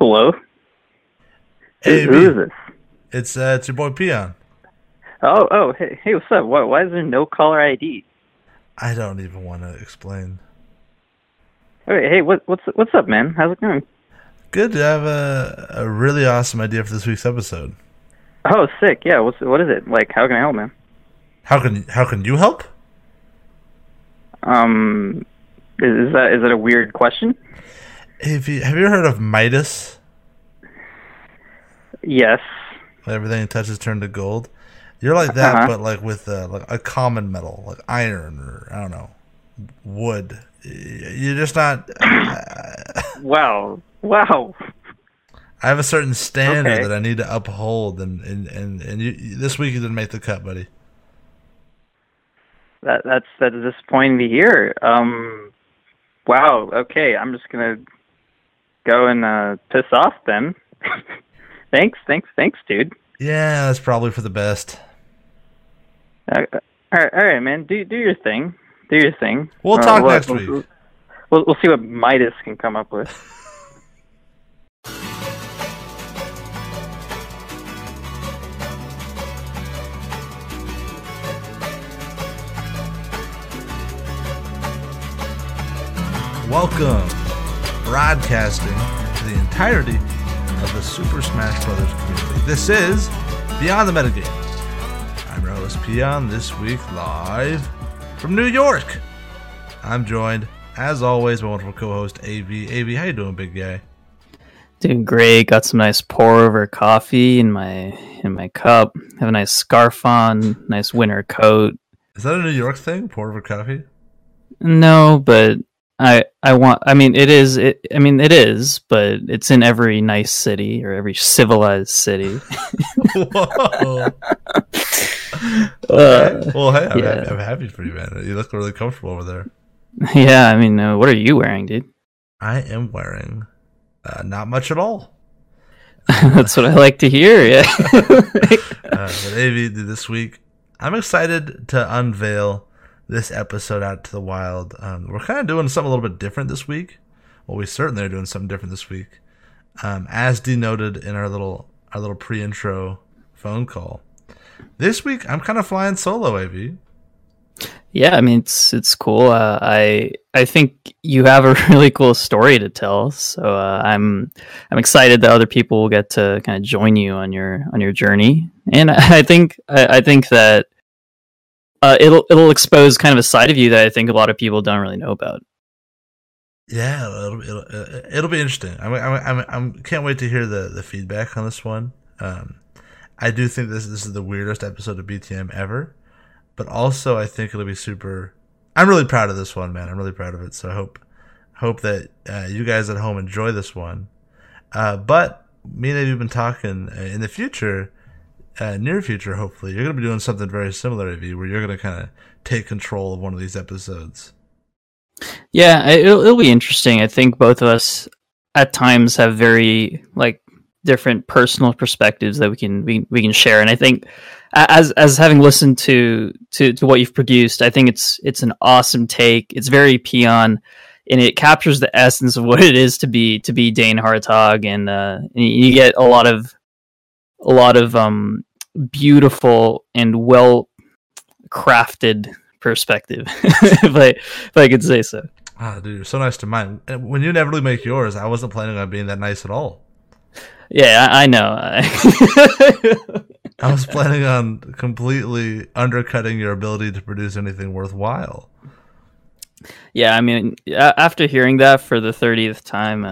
Hello? Hey, Who is this? It's your boy Peon. Hey, what's up? Why is there no caller ID? I don't even want to explain. Hey, what's up, man? How's it going? Good to have a really awesome idea for this week's episode. Oh, sick. Yeah, what is it? Like, how can I help, man? How can you help? Is that a weird question? Have you ever heard of Midas? Yes. Everything it touches turns to gold. You're like that, Uh-huh. but like with like a common metal, like iron or I don't know, wood. You're just not. Wow. I have a certain standard Okay. that I need to uphold, and you, this week you didn't make the cut, buddy. That's disappointing to hear. Wow. Okay, I'm just gonna go and piss off then. Thanks, dude. Yeah, that's probably for the best. All right, man. Do your thing. Do your thing. We'll talk next week. We'll see what Midas can come up with. Welcome, broadcasting to the entirety of the Super Smash Bros. Community. This is Beyond the Metagame. I'm your host, Peon, this week live from New York. I'm joined, as always, by my wonderful co-host, AV. AV, how you doing, big guy? Doing great. Got some nice pour over coffee in my cup. Have a nice scarf on. Nice winter coat. Is that a New York thing, pour over coffee? No, but I want. I mean, it is. It is. But it's in every nice city or every civilized city. Whoa. Okay. Well, hey, yeah. I'm happy for you, man. You look really comfortable over there. Yeah. I mean, what are you wearing, dude? I am wearing not much at all. That's what I like to hear. Yeah. But AV, this week, I'm excited to unveil this episode out to the wild. We're kind of doing something a little bit different this week. Well, we certainly are doing something different this week, as denoted in our little pre-intro phone call. This week, I'm kind of flying solo, AV. Yeah, I mean it's cool. I think you have a really cool story to tell, so I'm excited that other people will get to kind of join you on your journey. And I think that it'll expose kind of a side of you that I think a lot of people don't really know about. Yeah, it'll be interesting. I'm can't wait to hear the feedback on this one. I do think this is the weirdest episode of BTM ever. But also, I think it'll be super. I'm really proud of this one, man. I'm really proud of it. So I hope that you guys at home enjoy this one. But me and Dave have been talking in the future, near future, hopefully. You're going to be doing something very similar, AV, where you're going to kind of take control of one of these episodes. Yeah, it'll be interesting. I think both of us at times have very different personal perspectives that we can share, and I think as having listened to what you've produced, I think it's an awesome take. It's very Peon, and it captures the essence of what it is to be Dane Hartog, and you get a lot of beautiful and well crafted perspective, if I could say so. Ah, dude, you're so nice to mine. When you inevitably make yours, I wasn't planning on being that nice at all. Yeah, I know. I was planning on completely undercutting your ability to produce anything worthwhile. Yeah, I mean, after hearing that for the 30th time,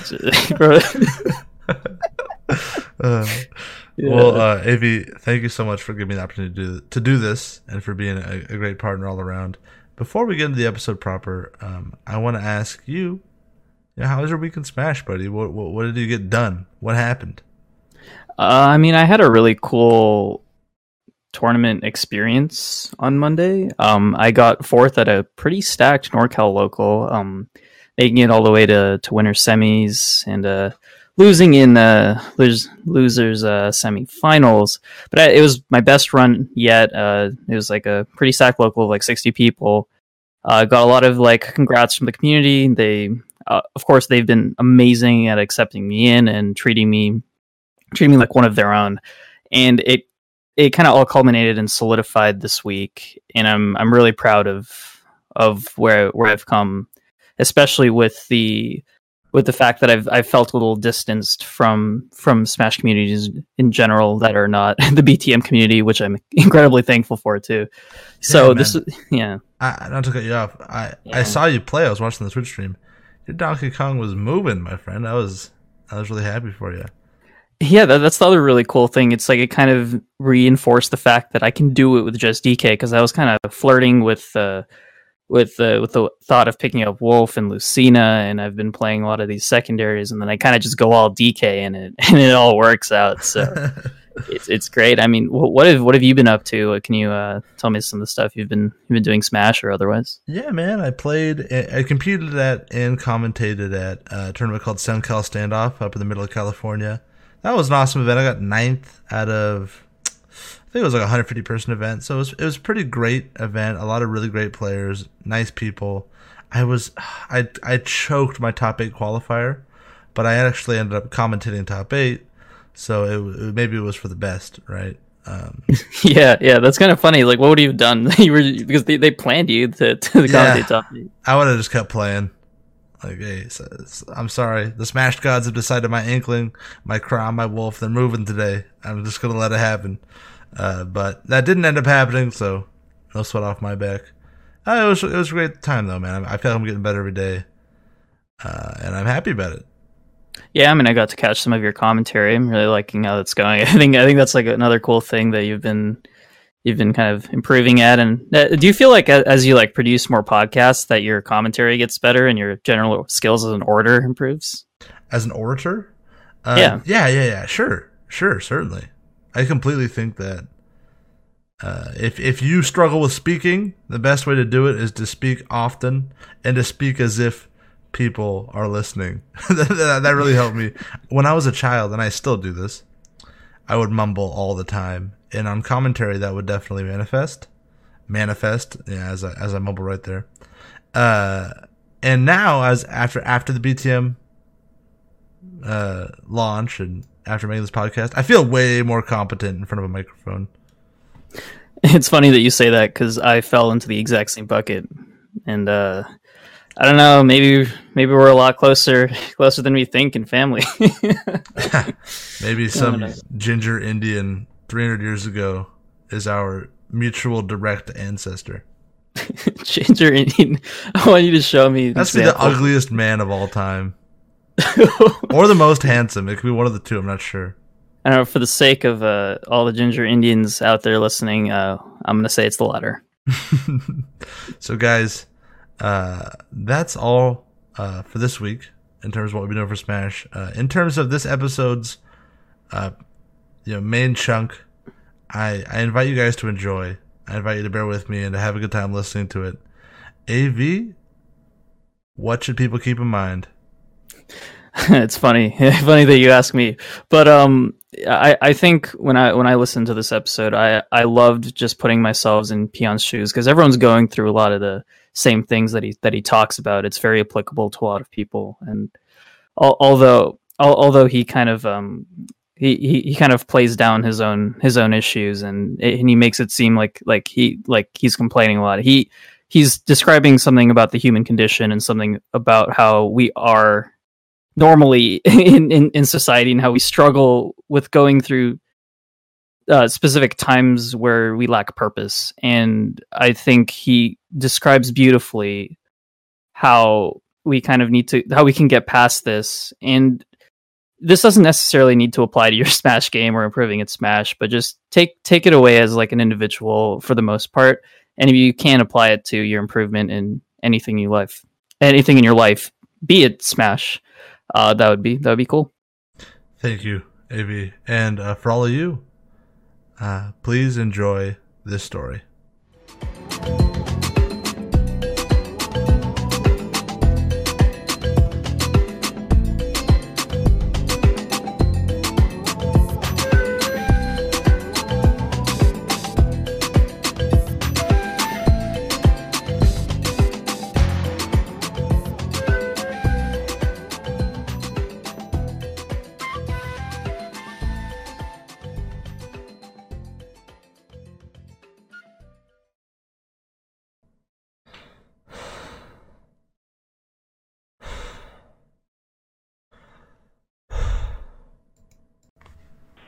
Well, AV, thank you so much for giving me the opportunity to do this and for being a great partner all around. Before we get into the episode proper, I want to ask you, how was your week in Smash, buddy? What did you get done? What happened? I mean, I had a really cool tournament experience on Monday. I got fourth at a pretty stacked NorCal local, making it all the way to winner semis and losing in losers semifinals. But it was my best run yet. It was like a pretty stacked local of like 60 people. Got a lot of congrats from the community. of course, they've been amazing at accepting me in and treating me like one of their own. And it kind of all culminated and solidified this week, and I'm really proud of where I've come, especially with the fact that I've felt a little distanced from Smash communities in general that are not the BTM community, which I'm incredibly thankful for too. So not to cut you off, I saw you play. I was watching the Twitch stream. Your Donkey Kong was moving, my friend. I was really happy for you. Yeah, that's the other really cool thing. It's like it kind of reinforced the fact that I can do it with just DK, because I was kind of flirting with the thought of picking up Wolf and Lucina, and I've been playing a lot of these secondaries, and then I kind of just go all DK in it, and it all works out. So it's great. I mean, what have you been up to? Can you tell me some of the stuff you've been doing, Smash or otherwise? Yeah, man, I competed at and commentated at a tournament called SoundCal Standoff up in the middle of California. That was an awesome event. I got 9th out of, I think it was like a 150 person event. So it was a pretty great event. A lot of really great players, nice people. I choked my top 8 qualifier, but I actually ended up commentating top 8. So maybe it was for the best, right? Yeah, that's kind of funny. Like, what would you have done? Because they planned you to commentate top 8. I would have just kept playing. Like, hey, I'm sorry. The Smash gods have decided my Inkling, my Chrom, my Wolf, they're moving today. I'm just going to let it happen. But that didn't end up happening, so no sweat off my back. It was a great time, though, man. I feel like I'm getting better every day. And I'm happy about it. Yeah, I mean, I got to catch some of your commentary. I'm really liking how that's going. I think that's like another cool thing that you've been kind of improving at. And do you feel like as you like produce more podcasts that your commentary gets better and your general skills as an orator improves? As an orator? Yeah. Sure, certainly. I completely think that if you struggle with speaking, the best way to do it is to speak often and to speak as if people are listening. that really helped me. When I was a child, and I still do this, I would mumble all the time. And on commentary, that would definitely manifest. Yeah, as I mumble right there. And now, as after the BTM launch and after making this podcast, I feel way more competent in front of a microphone. It's funny that you say that, because I fell into the exact same bucket, and I don't know. Maybe we're a lot closer than we think in family. Maybe some ginger Indian 300 years ago is our mutual direct ancestor. Ginger Indian. I want you to show me. That's the ugliest man of all time, or the most handsome. It could be one of the two. I'm not sure. I don't know. For the sake of all the ginger Indians out there listening, I'm going to say it's the latter. So, guys, that's all for this week in terms of what we've been doing for Smash. In terms of this episode's main chunk, I invite you guys to enjoy. I invite you to bear with me and to have a good time listening to it. AV, what should people keep in mind? It's funny that you ask me, but I think when I listened to this episode, I loved just putting myself in Peon's shoes, because everyone's going through a lot of the same things that he talks about. It's very applicable to a lot of people, and although he kind of he kind of plays down his own issues, and he makes it seem like he's complaining a lot. He's describing something about the human condition and something about how we are normally in society, and how we struggle with going through specific times where we lack purpose. And I think he describes beautifully how we kind of how we can get past this. And this doesn't necessarily need to apply to your Smash game or improving at Smash, but just take it away as like an individual for the most part. And if you can apply it to your improvement in anything in your life, be it Smash, that would be cool. Thank you, AV. And for all of you, please enjoy this story.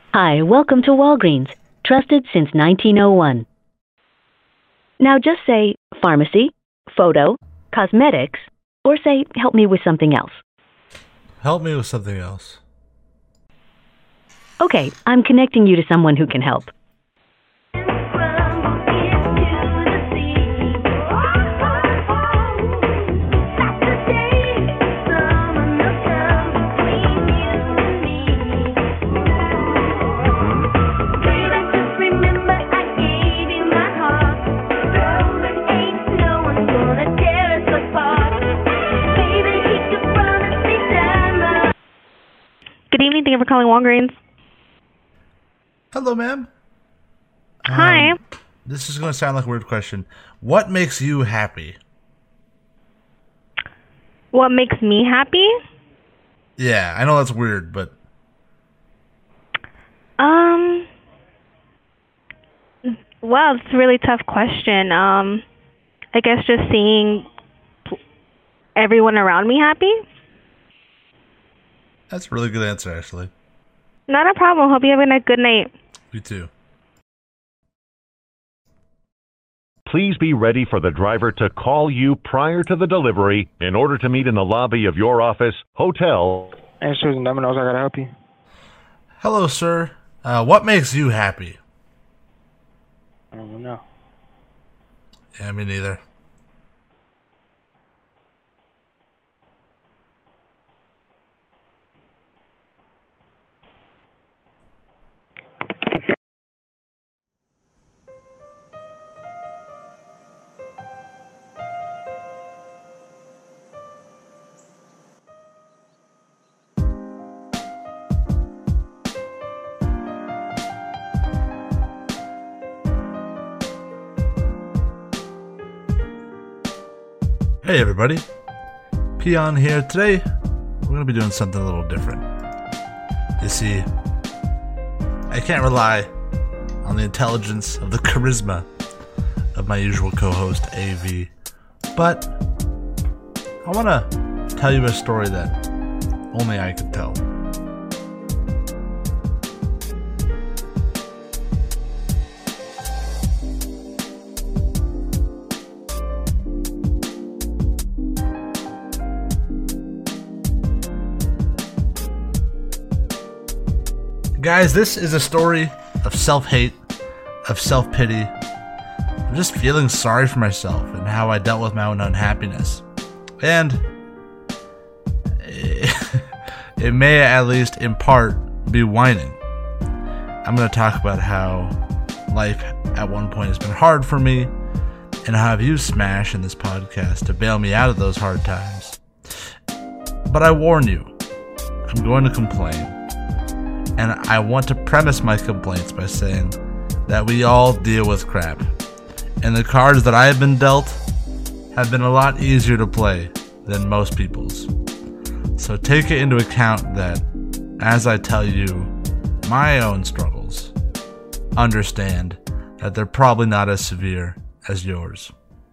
Hi, welcome to Walgreens, trusted since 1901. Now just say pharmacy, photo, cosmetics, or say help me with something else. Help me with something else. Okay, I'm connecting you to someone who can help. Good evening. Thank you for calling Walgreens. Hello, ma'am. Hi. This is going to sound like a weird question. What makes you happy? What makes me happy? Yeah, I know that's weird, but... Well, it's a really tough question. I guess just seeing everyone around me happy. That's a really good answer, actually. Not a problem. Hope you're having a good night. You too. Please be ready for the driver to call you prior to the delivery in order to meet in the lobby of your office, hotel. Hey, Susan Domino's, I gotta help you. Hello, sir. What makes you happy? I don't know. Yeah, me neither. Hey everybody, Peon here. Today, we're going to be doing something a little different. You see, I can't rely on the intelligence of the charisma of my usual co-host, AV, but I want to tell you a story that only I could tell. Guys, this is a story of self-hate, of self-pity, of just feeling sorry for myself and how I dealt with my own unhappiness. And it may, at least in part, be whining. I'm going to talk about how life at one point has been hard for me and how I've used Smash in this podcast to bail me out of those hard times. But I warn you, I'm going to complain. And I want to premise my complaints by saying that we all deal with crap. And the cards that I have been dealt have been a lot easier to play than most people's. So take it into account that as I tell you my own struggles, understand that they're probably not as severe as yours.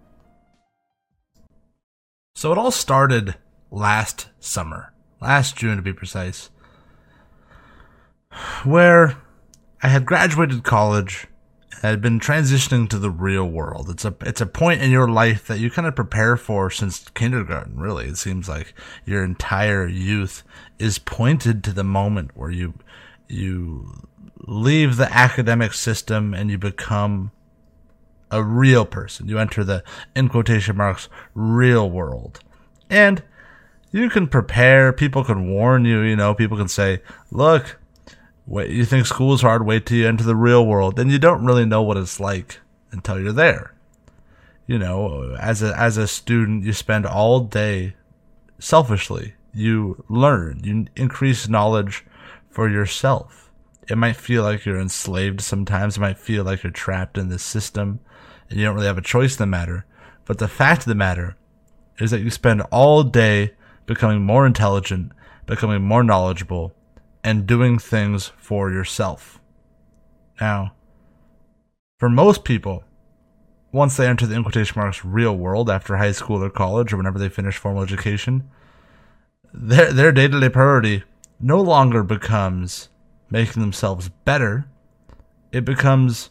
So it all started last summer, last June to be precise, where I had graduated college and had been transitioning to the real world. It's a point in your life that you kind of prepare for since kindergarten, really. It seems like your entire youth is pointed to the moment where you leave the academic system and you become a real person. You enter the, in quotation marks, real world. And you can prepare, people can warn you, people can say, look, wait, you think school is hard, wait till you enter the real world. And you don't really know what it's like until you're there. As a student, you spend all day selfishly. You learn, you increase knowledge for yourself. It might feel like you're enslaved sometimes. It might feel like you're trapped in this system and you don't really have a choice in the matter. But the fact of the matter is that you spend all day becoming more intelligent, becoming more knowledgeable, and doing things for yourself. Now, for most people, once they enter the, in quotation marks, real world after high school or college or whenever they finish formal education, their day-to-day priority no longer becomes making themselves better, it becomes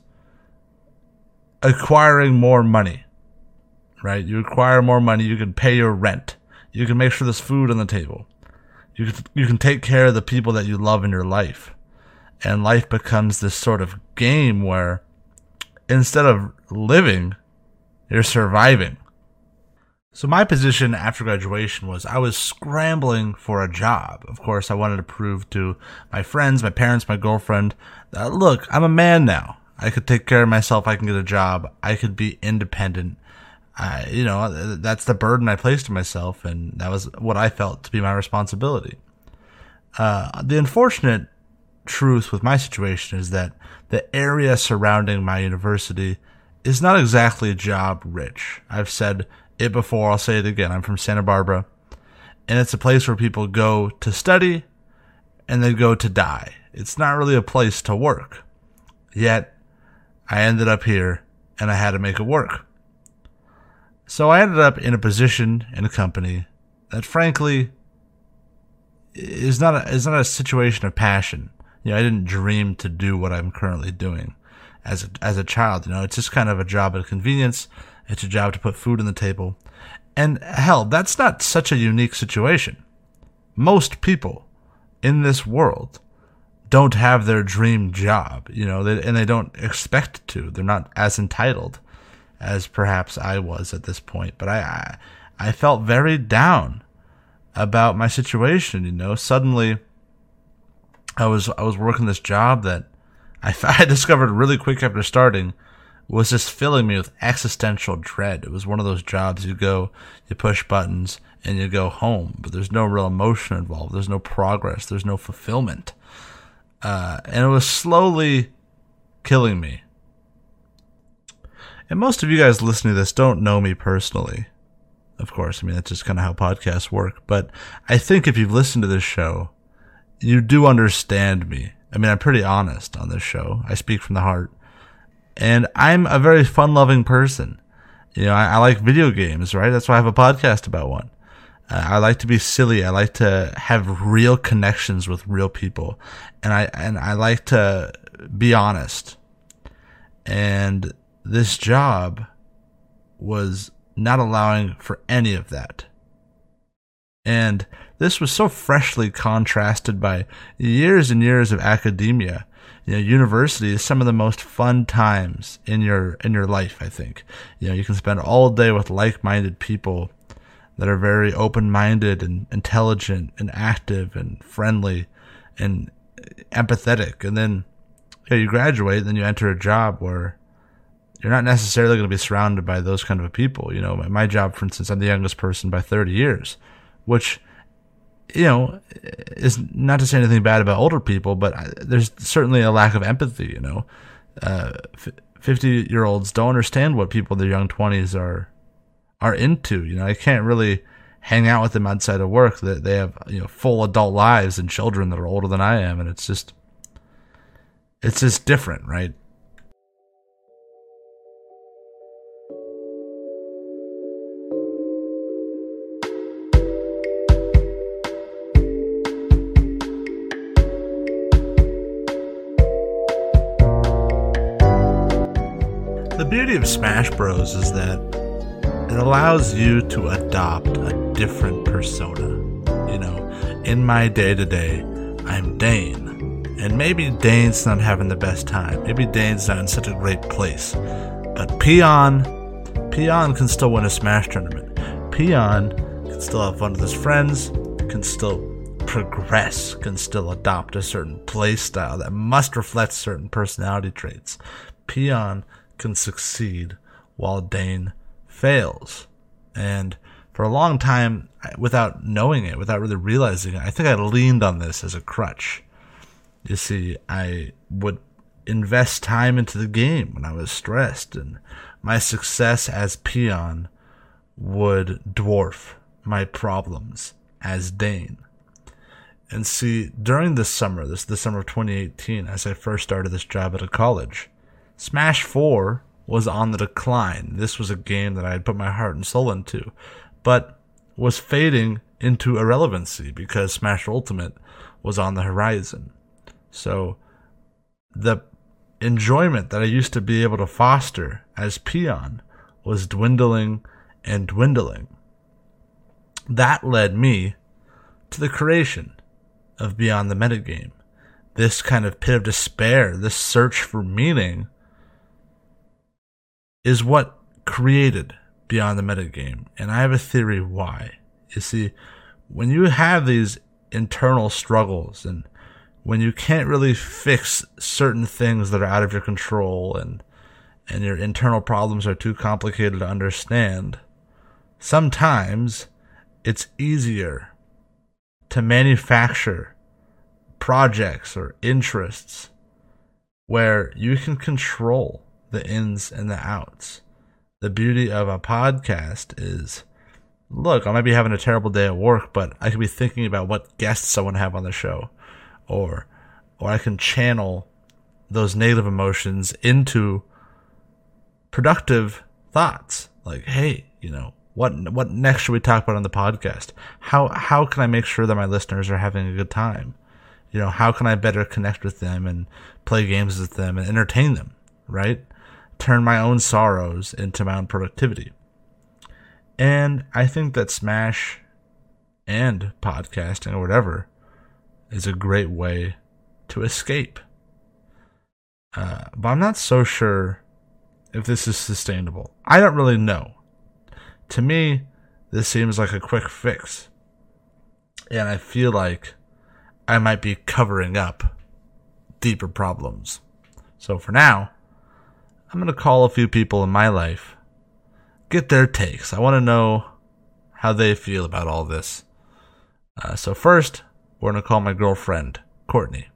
acquiring more money, right? You acquire more money, you can pay your rent. You can make sure there's food on the table. You can take care of the people that you love in your life. And life becomes this sort of game where instead of living, you're surviving. So my position after graduation was I was scrambling for a job. Of course, I wanted to prove to my friends, my parents, my girlfriend, that, look, I'm a man now. I could take care of myself. I can get a job. I could be independent. That's the burden I placed on myself, and that was what I felt to be my responsibility. The unfortunate truth with my situation is that the area surrounding my university is not exactly job rich. I've said it before, I'll say it again. I'm from Santa Barbara, and it's a place where people go to study and they go to die. It's not really a place to work. Yet, I ended up here, and I had to make it work. So I ended up in a position in a company that, frankly, is not a situation of passion. I didn't dream to do what I'm currently doing as a child. It's just kind of a job of convenience. It's a job to put food on the table. And hell, that's not such a unique situation. Most people in this world don't have their dream job, and they don't expect to. They're not as entitled as perhaps I was at this point. But I felt very down about my situation. Suddenly I was working this job that I discovered really quick after starting was just filling me with existential dread. It was one of those jobs you go, you push buttons, and you go home, but there's no real emotion involved. There's no progress. There's no fulfillment. And it was slowly killing me. And most of you guys listening to this don't know me personally. Of course, that's just kind of how podcasts work. But I think if you've listened to this show, you do understand me. I'm pretty honest on this show. I speak from the heart. And I'm a very fun-loving person. I like video games, right? That's why I have a podcast about one. I like to be silly. I like to have real connections with real people. And I like to be honest. And this job was not allowing for any of that. And this was so freshly contrasted by years and years of academia. University is some of the most fun times in your life, I think. You can spend all day with like-minded people that are very open-minded and intelligent and active and friendly and empathetic. And then you graduate, and then you enter a job where you're not necessarily going to be surrounded by those kind of people. My job, for instance, I'm the youngest person by 30 years, which, is not to say anything bad about older people, but there's certainly a lack of empathy, 50-year-olds don't understand what people in their young 20s are into. I can't really hang out with them outside of work. That they have, full adult lives and children that are older than I am, and it's just different, right? The beauty of Smash Bros. Is that it allows you to adopt a different persona. In my day-to-day, I'm Dane. And maybe Dane's not having the best time. Maybe Dane's not in such a great place. But Peon can still win a Smash tournament. Peon can still have fun with his friends, can still progress, can still adopt a certain play style that must reflect certain personality traits. Peon can succeed while Dane fails. And for a long time, without knowing it, without really realizing it, I think I leaned on this as a crutch. You see, I would invest time into the game when I was stressed, and my success as Peon would dwarf my problems as Dane. And see, during this summer, the summer of 2018, as I first started this job at a college, Smash 4 was on the decline. This was a game that I had put my heart and soul into, but was fading into irrelevancy because Smash Ultimate was on the horizon. So the enjoyment that I used to be able to foster as Peon was dwindling and dwindling. That led me to the creation of Beyond the Metagame. This kind of pit of despair, this search for meaning, is what created Beyond the Metagame. And I have a theory why. You see, when you have these internal struggles and when you can't really fix certain things that are out of your control and your internal problems are too complicated to understand, sometimes it's easier to manufacture projects or interests where you can control the ins and the outs. The beauty of a podcast is, look, I might be having a terrible day at work, but I could be thinking about what guests I want to have on the show. Or I can channel those negative emotions into productive thoughts. Like, hey, what next should we talk about on the podcast? How can I make sure that my listeners are having a good time? How can I better connect with them and play games with them and entertain them, right? Turn my own sorrows into my own productivity. And I think that Smash and podcasting or whatever is a great way to escape. But I'm not so sure if this is sustainable. I don't really know. To me, this seems like a quick fix. And I feel like I might be covering up deeper problems. So for now, I'm going to call a few people in my life, get their takes. I want to know how they feel about all this. So first, we're going to call my girlfriend, Courtney.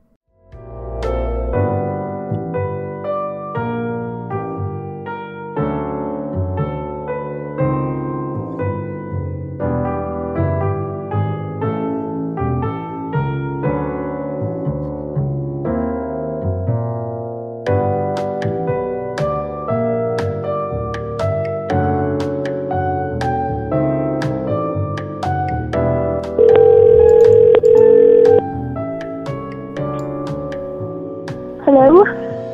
Hello?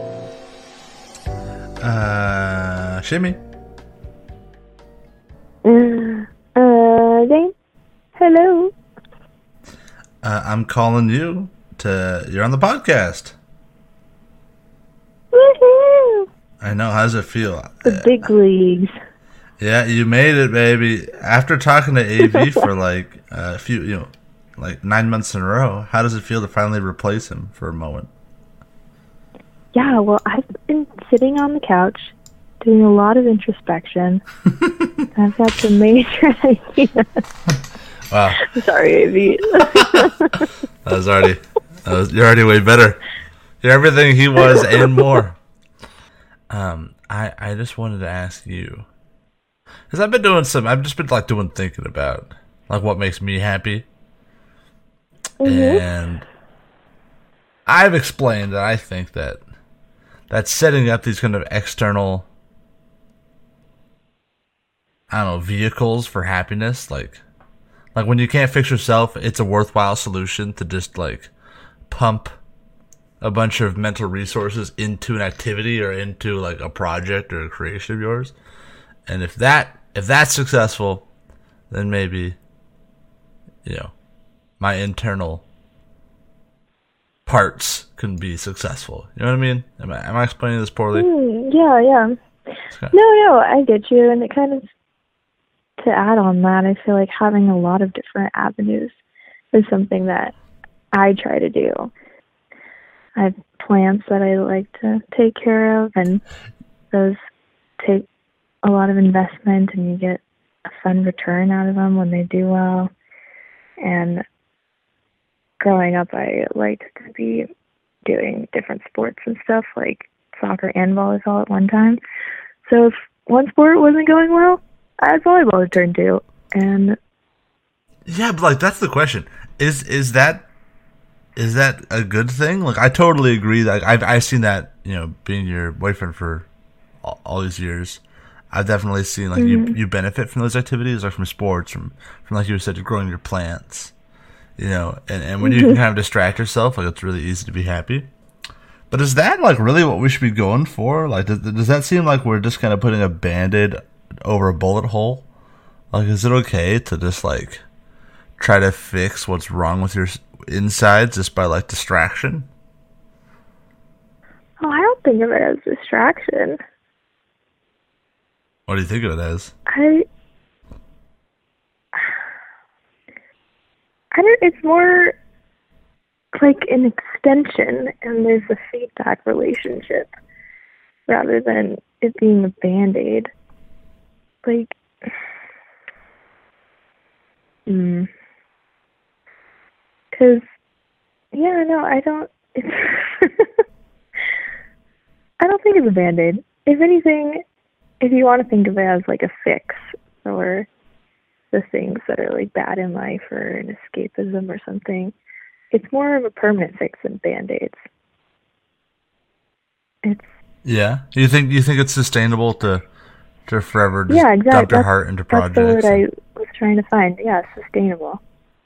Shimmy. Zane? Hello? I'm calling you you're on the podcast. Woohoo! I know, how does it feel? The big leagues. Yeah, you made it, baby. After talking to AV for like a few, like 9 months in a row, how does it feel to finally replace him for a moment? Yeah, well, I've been sitting on the couch doing a lot of introspection. I've got some major ideas. Wow. Sorry, AV. You're already way better. You're everything he was and more. I just wanted to ask you, because I've just been like doing thinking about like what makes me happy. And I've explained that I think that setting up these kind of external, vehicles for happiness, like when you can't fix yourself, it's a worthwhile solution to just like pump a bunch of mental resources into an activity or into like a project or a creation of yours. And if that's successful, then maybe, my internal parts can be successful. You know what I mean? Am I explaining this poorly? Yeah. Okay. No, I get you. And it kind of, to add on that, I feel like having a lot of different avenues is something that I try to do. I have plants that I like to take care of, and those take a lot of investment, and you get a fun return out of them when they do well. And growing up, I liked to be doing different sports and stuff, like soccer and volleyball at one time. So if one sport wasn't going well, I had volleyball to turn to. And yeah, but like that's the question: is that a good thing? Like, I totally agree. That I've seen that, being your boyfriend for all these years. I've definitely seen like you benefit from those activities, like from sports, from like you said, growing your plants. you know, and when you can kind of distract yourself, like it's really easy to be happy. But is that like really what we should be going for? Like, does that seem like we're just kind of putting a Band-Aid over a bullet hole? Like, is it okay to just like try to fix what's wrong with your insides just by like distraction? Oh, I don't think of it as distraction. What do you think of it as? I don't. It's more like an extension, and there's a feedback relationship rather than it being a Band-Aid. Like, because, yeah, no, I don't. It's I don't think it's a Band-Aid. If anything, if you want to think of it as like a fix or the things that are like bad in life or an escapism or something, it's more of a permanent fix than Band-Aids. Yeah. You think it's sustainable to forever just exactly. dump your heart into projects? That's the word I was trying to find. Yeah, sustainable.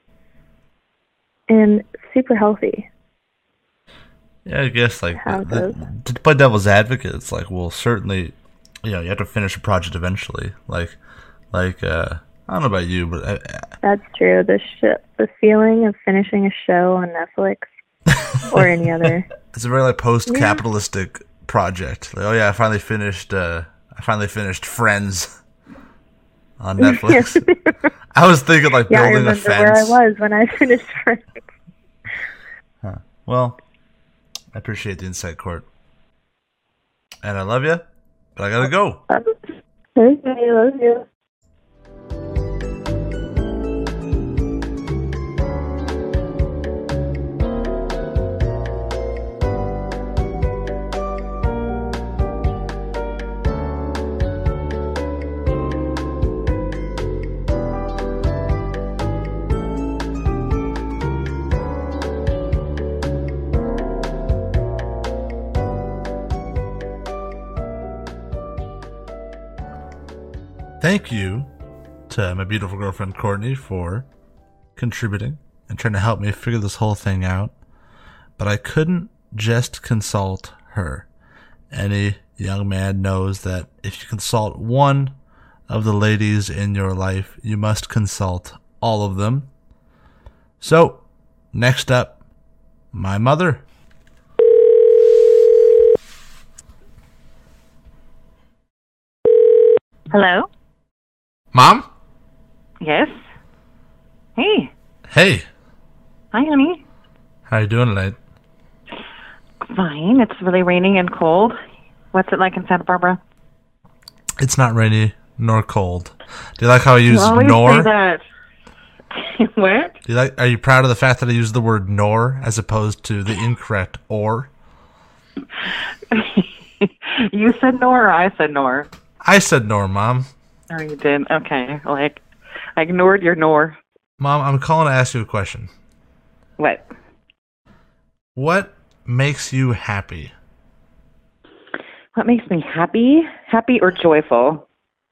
And super healthy. Yeah, I guess like to play devil's advocate, it's like, well, certainly, you know, you have to finish a project eventually. Like I don't know about you, but that's true. The feeling of finishing a show on Netflix or any other. It's a very like post-capitalistic project. Like, oh yeah, I finally finished Friends on Netflix. I was thinking like building a fence. I remember where I was when I finished Friends. Huh. Well, I appreciate the insight, Court. And I love you, but I gotta go. Okay, I love you. Thank you to my beautiful girlfriend Courtney for contributing and trying to help me figure this whole thing out. But I couldn't just consult her. Any young man knows that if you consult one of the ladies in your life, you must consult all of them. So, next up, my mother. Hello? Mom? Yes? Hey. Hey. Hi, honey. How you doing tonight? Fine. It's really raining and cold. What's it like in Santa Barbara? It's not rainy nor cold. Do you like how I use you always nor? Say that. What? Are you proud of the fact that I use the word nor as opposed to the incorrect or? You said nor or I said nor? I said nor, Mom. Oh, you did? Okay. Like, I ignored your nor. Mom, I'm calling to ask you a question. What? What makes you happy? What makes me happy? Happy or joyful?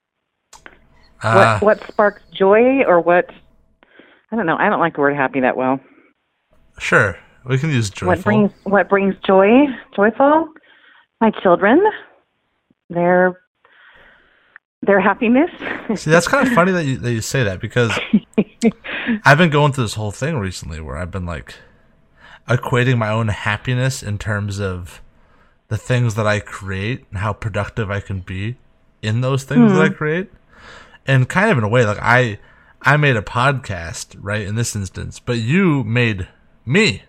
What sparks joy or what? I don't know. I don't like the word happy that well. Sure. We can use joyful. What brings joy? Joyful? My children. Their happiness. See, that's kind of funny that you say that, because I've been going through this whole thing recently where I've been like equating my own happiness in terms of the things that I create and how productive I can be in those things that I create. And kind of in a way, like I made a podcast, right, in this instance, but you made me.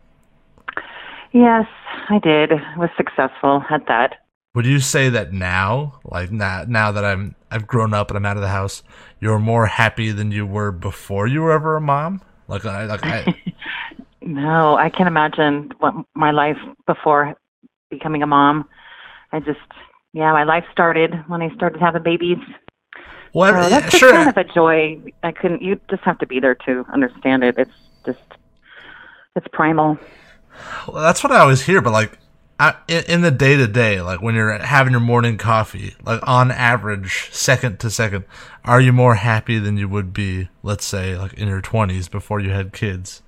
Yes, I did. I was successful at that. Would you say that now, like now that I've grown up and I'm out of the house, you're more happy than you were before you were ever a mom? Like I No, I can't imagine what my life before becoming a mom. My life started when I started having babies. Well, so that's just kind of a joy. You just have to be there to understand it. It's primal. Well, that's what I always hear, but like, in the day to day, like when you're having your morning coffee, like on average, second to second, are you more happy than you would be, let's say, like in your 20s before you had kids?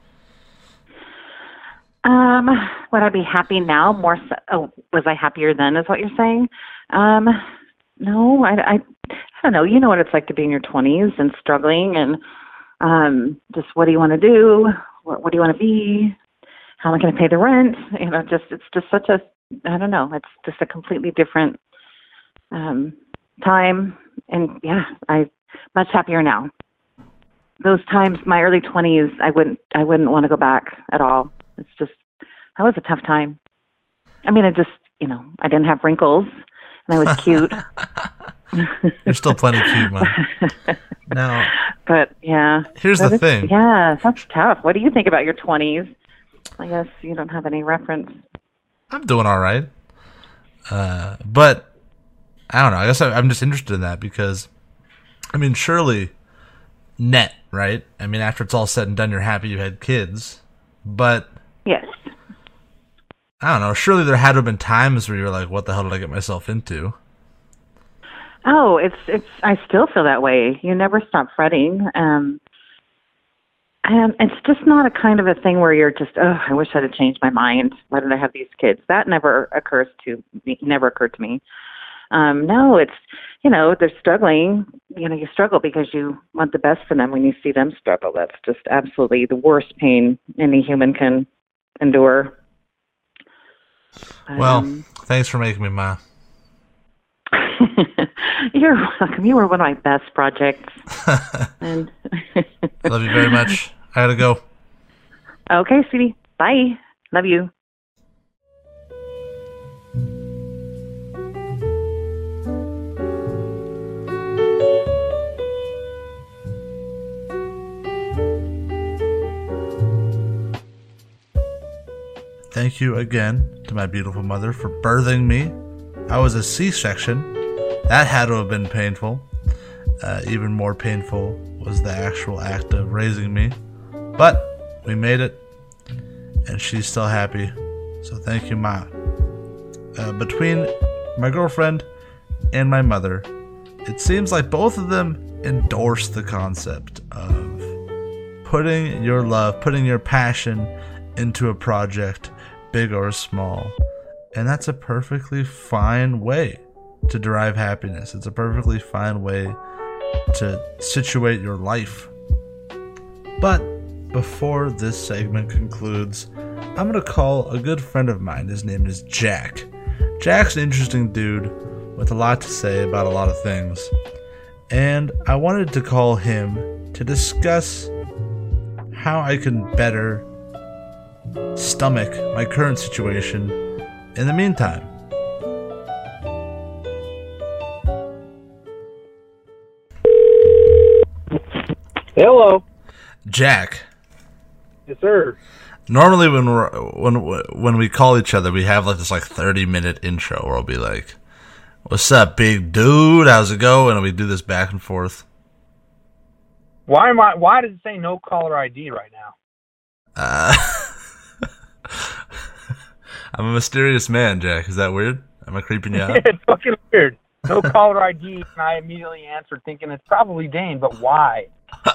Would I be happy now? More so, was I happier then, is what you're saying? No, I don't know. You know what it's like to be in your 20s and struggling and just what do you want to do? What do you want to be? How am I going to pay the rent? You know, it's just such a, I don't know. It's just a completely different time. And yeah, I'm much happier now. Those times, my early 20s, I wouldn't want to go back at all. It's just, that was a tough time. I mean, I didn't have wrinkles and I was cute. You're still plenty cute, man. Now, but yeah. Here's the thing. Yeah, that's tough. What do you think about your 20s? I guess you don't have any reference. I'm doing all right. But I don't know. I guess I'm just interested in that because, I mean, surely net, right? I mean, after it's all said and done, you're happy you had kids. But yes. I don't know. Surely there had to have been times where you were like, what the hell did I get myself into? Oh, it's. I still feel that way. You never stop fretting. And it's just not a kind of a thing where you're just, I wish I'd have changed my mind. Why did I have these kids? That never occurred to me. No, it's, they're struggling. You struggle because you want the best for them when you see them struggle. That's just absolutely the worst pain any human can endure. Well, thanks for making me ma. You're welcome. You were one of my best projects. And Love you very much. I gotta go. Okay, sweetie. Bye. Love you. Thank you again to my beautiful mother for birthing me. I was a C-section. That had to have been painful. Even more painful was the actual act of raising me. But we made it, and she's still happy. So thank you, Ma. Between my girlfriend and my mother, it seems like both of them endorse the concept of putting your love, putting your passion into a project, big or small. And that's a perfectly fine way to derive happiness. It's a perfectly fine way to situate your life. But before this segment concludes, I'm going to call a good friend of mine. His name is Jack. Jack's an interesting dude with a lot to say about a lot of things. And I wanted to call him to discuss how I can better stomach my current situation in the meantime. Hello, Jack. yes, sir. Normally, when we call each other, we have like this 30-minute intro where I'll be like, "What's up, big dude? How's it going?" And we do this back and forth. Why does it say no caller ID right now? I'm a mysterious man, Jack. Is that weird? Am I creeping you out? It's fucking weird. No caller ID, and I immediately answered thinking it's probably Dane, but why?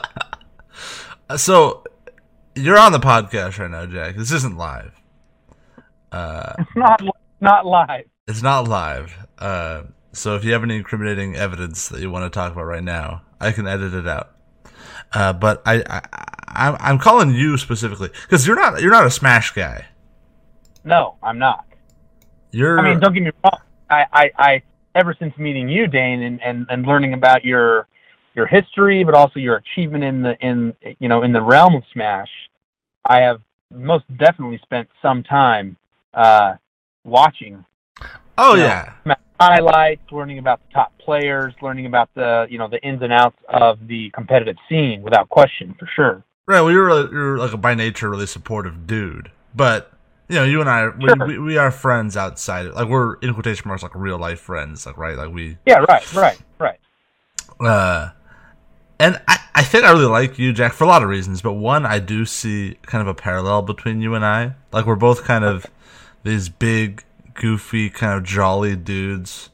So, you're on the podcast right now, Jack. This isn't live. It's not live. It's not live. So if you have any incriminating evidence that you want to talk about right now, I can edit it out. But I'm calling you specifically because you're not a Smash guy. No, I'm not. I mean, don't get me wrong. I ever since meeting you, Dane, and learning about your history, but also your achievement in the realm of Smash, I have most definitely spent some time watching. Oh yeah, Smash highlights, learning about the top players, learning about the ins and outs of the competitive scene, without question, for sure. Right. Well, you're like a by nature really supportive dude, but you and I, Sure. we are friends outside. Like we're in quotation marks, like real life friends. Like right, like we. Yeah. Right. And I think I really like you, Jack, for a lot of reasons. But one, I do see kind of a parallel between you and I. Like we're both kind of these big goofy, kind of jolly dudes.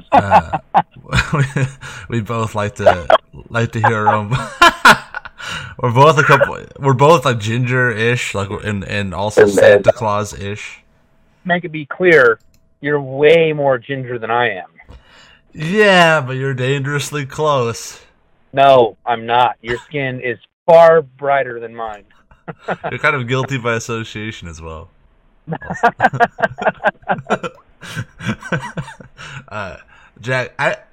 We both like to hear our own. We're both like ginger-ish, like, and also Santa Claus-ish. Make it be clear, you're way more ginger than I am. Yeah, but you're dangerously close. No, I'm not. Your skin is far brighter than mine. You're kind of guilty by association as well. Jack,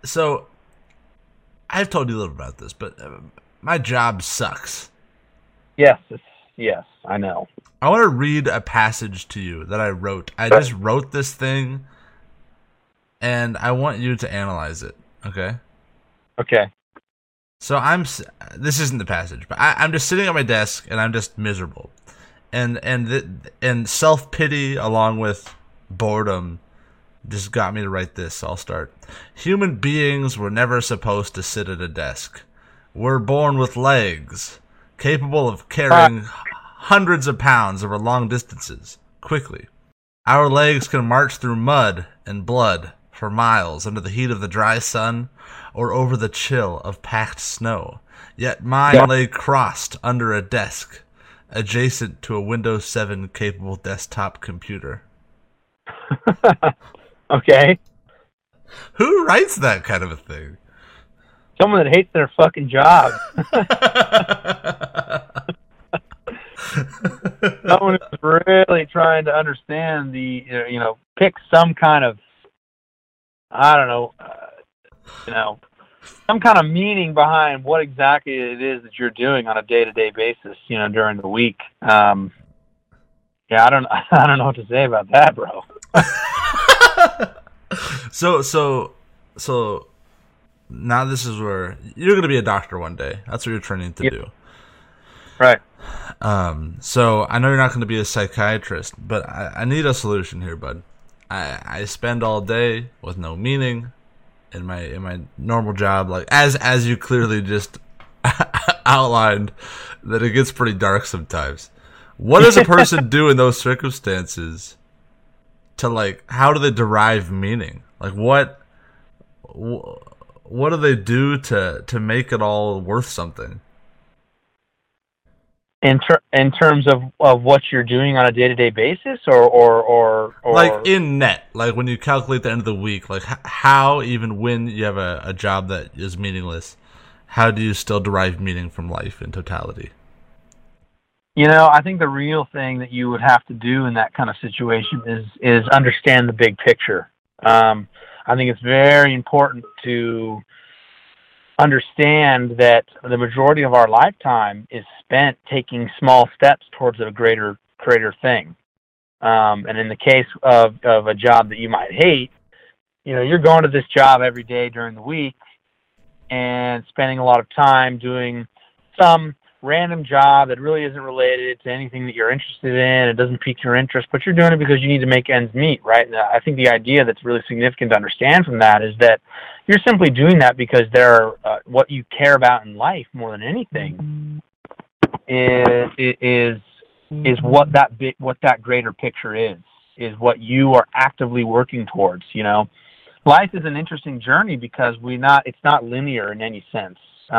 I've told you a little about this, but my job sucks. Yes, I know. I want to read a passage to you that I wrote. I just wrote this thing, and I want you to analyze it. Okay. Okay. So this isn't the passage, but I'm just sitting at my desk and I'm just miserable, and self-pity along with boredom just got me to write this. So I'll start. Human beings were never supposed to sit at a desk. We're born with legs, capable of carrying hundreds of pounds over long distances quickly. Our legs can march through mud and blood for miles under the heat of the dry sun or over the chill of packed snow. Yet mine lay crossed under a desk, adjacent to a Windows 7 capable desktop computer. Okay. Who writes that kind of a thing? Someone that hates their fucking job. Someone who's really trying to understand pick some kind of, I don't know, some kind of meaning behind what exactly it is that you're doing on a day-to-day basis, during the week. I don't know what to say about that, bro. So now this is where you're going to be a doctor one day. That's what you're training to do. Right. So I know you're not going to be a psychiatrist, but I need a solution here, bud. I spend all day with no meaning in my normal job, like as you clearly just outlined, that it gets pretty dark sometimes. What does a person do in those circumstances to, how do they derive meaning? What do they do to make it all worth something? In terms of what you're doing on a day-to-day basis, or in net, when you calculate the end of the week, how, even when you have a job that is meaningless, how do you still derive meaning from life in totality? I think the real thing that you would have to do in that kind of situation is understand the big picture. I think it's very important to understand that the majority of our lifetime is spent taking small steps towards a greater thing. And in the case of a job that you might hate, you're going to this job every day during the week and spending a lot of time doing some random job that really isn't related to anything that you're interested in. It doesn't pique your interest, but you're doing it because you need to make ends meet, right? And I think the idea that's really significant to understand from that is that you're simply doing that because what you care about in life more than anything is what that greater picture is what you are actively working towards. Life is an interesting journey because it's not linear in any sense.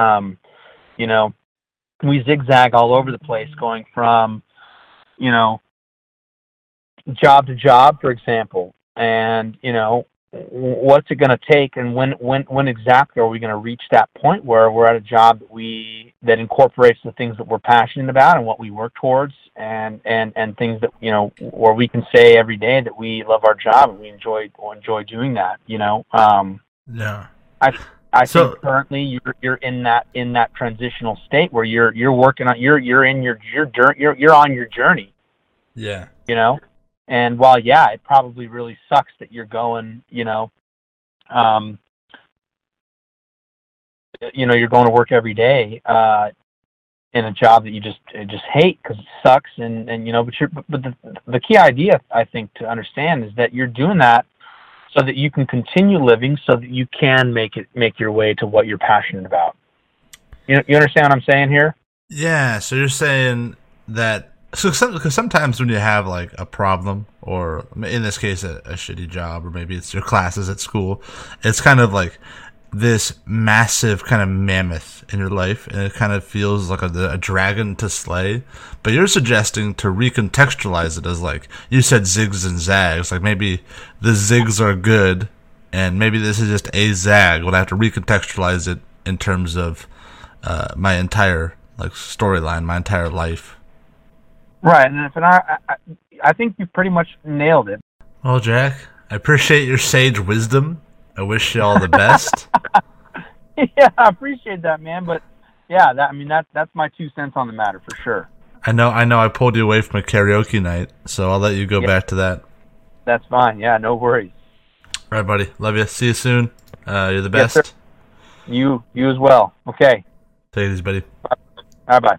We zigzag all over the place, going from, job to job, for example. And, what's it going to take, and when exactly are we going to reach that point where we're at a job that incorporates the things that we're passionate about and what we work towards, and things that, where we can say every day that we love our job and we enjoy doing that, Yeah. I think currently you're in that transitional state where you're working on you're on your journey. Yeah. And while it probably really sucks that you're going, you're going to work every day in a job that you just hate because it sucks, and but the key idea I think to understand is that you're doing that so that you can continue living, so that you can make your way to what you're passionate about. You understand what I'm saying here? Yeah. So you're saying that So, because sometimes when you have like a problem, or in this case, a shitty job, or maybe it's your classes at school, it's kind of like this massive kind of mammoth in your life, and it kind of feels like a dragon to slay. But you're suggesting to recontextualize it as, like you said, zigs and zags. Like maybe the zigs are good, and maybe this is just a zag. But I have to recontextualize it in terms of my entire like storyline, my entire life. Right, and I think you pretty much nailed it. Well, Jack, I appreciate your sage wisdom. I wish you all the best. Yeah, I appreciate that, man. But yeah, that's my 2 cents on the matter for sure. I know. I pulled you away from a karaoke night, so I'll let you go back to that. That's fine. Yeah, no worries. All right, buddy. Love you. See you soon. You're the best. Yes, sir. You as well. Okay. Take it easy, buddy. Bye.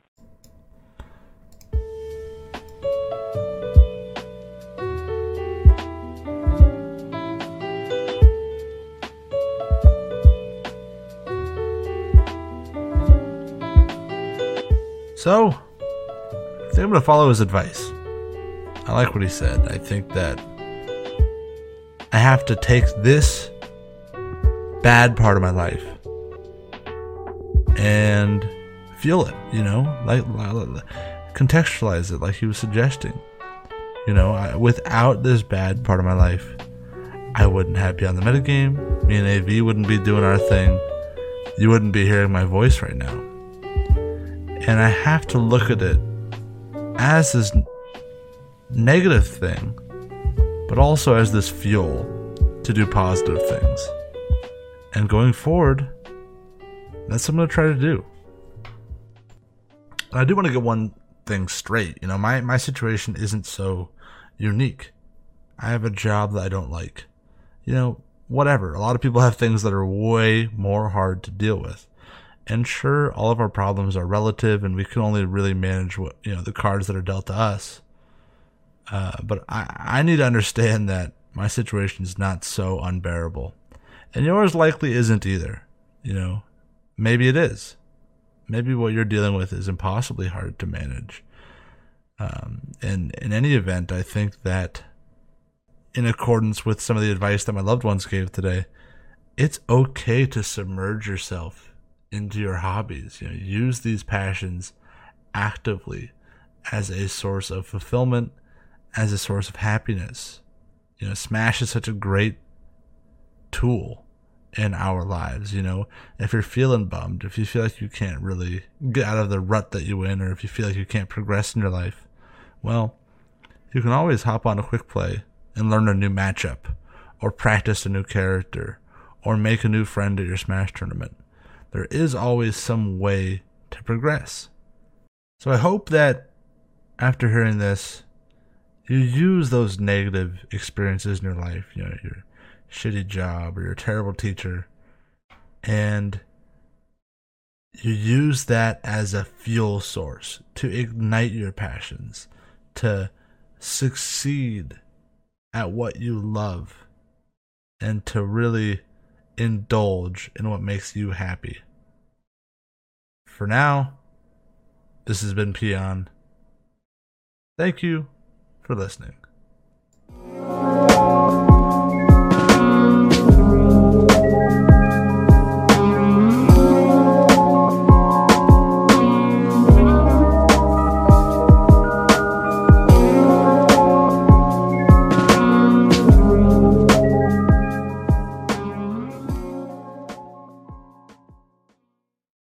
So, I think I'm going to follow his advice. I like what he said. I think that I have to take this bad part of my life and feel it, like contextualize it like he was suggesting. Without this bad part of my life, I wouldn't have Beyond the Metagame. Me and AV wouldn't be doing our thing. You wouldn't be hearing my voice right now. And I have to look at it as this negative thing, but also as this fuel to do positive things. And going forward, that's what I'm going to try to do. And I do want to get one thing straight. My situation isn't so unique. I have a job that I don't like. Whatever. A lot of people have things that are way more hard to deal with. And sure, all of our problems are relative, and we can only really manage what the cards that are dealt to us. But I need to understand that my situation is not so unbearable, and yours likely isn't either. Maybe it is. Maybe what you're dealing with is impossibly hard to manage. And in any event, I think that in accordance with some of the advice that my loved ones gave today, it's okay to submerge yourself into your hobbies. Use these passions actively as a source of fulfillment, as a source of happiness. Smash is such a great tool in our lives. If you're feeling bummed, if you feel like you can't really get out of the rut that you're in, or if you feel like you can't progress in your life, well, you can always hop on a quick play and learn a new matchup, or practice a new character, or make a new friend at your Smash tournament. There is always some way to progress. So I hope that after hearing this, you use those negative experiences in your life, your shitty job or your terrible teacher, and you use that as a fuel source to ignite your passions, to succeed at what you love, and to really indulge in what makes you happy. For now, this has been Peon. Thank you for listening.